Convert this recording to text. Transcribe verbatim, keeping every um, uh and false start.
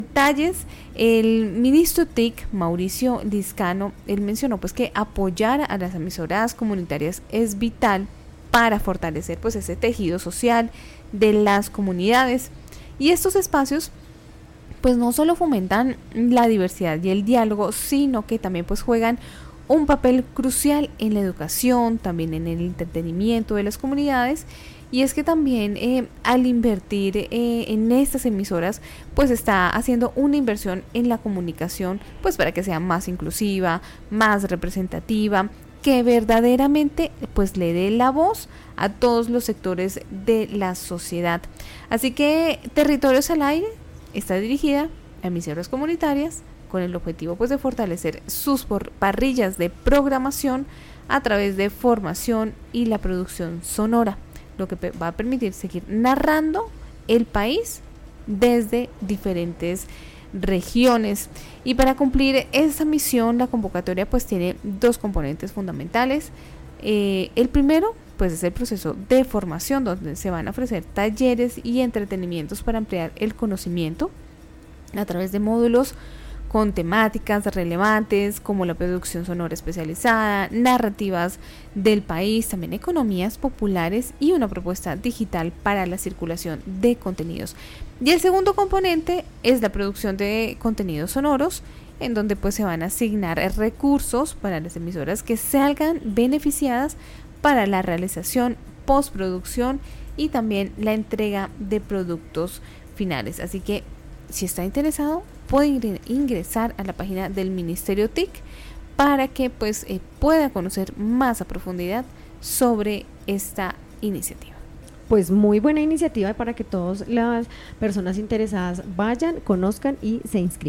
Detalles, el ministro T I C, Mauricio Liscano, él mencionó pues que apoyar a las emisoras comunitarias es vital para fortalecer pues ese tejido social de las comunidades, y estos espacios pues no solo fomentan la diversidad y el diálogo, sino que también pues juegan un papel crucial en la educación, también en el entretenimiento de las comunidades. Y es que también eh, al invertir eh, en estas emisoras, pues está haciendo una inversión en la comunicación, pues para que sea más inclusiva, más representativa, que verdaderamente pues le dé la voz a todos los sectores de la sociedad. Así que Territorios al Aire está dirigida a emisoras comunitarias con el objetivo pues de fortalecer sus parrillas de programación a través de formación y la producción sonora, lo que va a permitir seguir narrando el país desde diferentes regiones. Y para cumplir esa misión, la convocatoria pues tiene dos componentes fundamentales. Eh, el primero pues es el proceso de formación, donde se van a ofrecer talleres y entretenimientos para ampliar el conocimiento a través de módulos con temáticas relevantes como la producción sonora especializada, narrativas del país, también economías populares y una propuesta digital para la circulación de contenidos. Y el segundo componente es la producción de contenidos sonoros, en donde pues se van a asignar recursos para las emisoras que salgan beneficiadas para la realización, postproducción y también la entrega de productos finales. Así que si está interesado, puede ingresar a la página del Ministerio T I C para que pues eh, pueda conocer más a profundidad sobre esta iniciativa. Pues muy buena iniciativa para que todas las personas interesadas vayan, conozcan y se inscriban.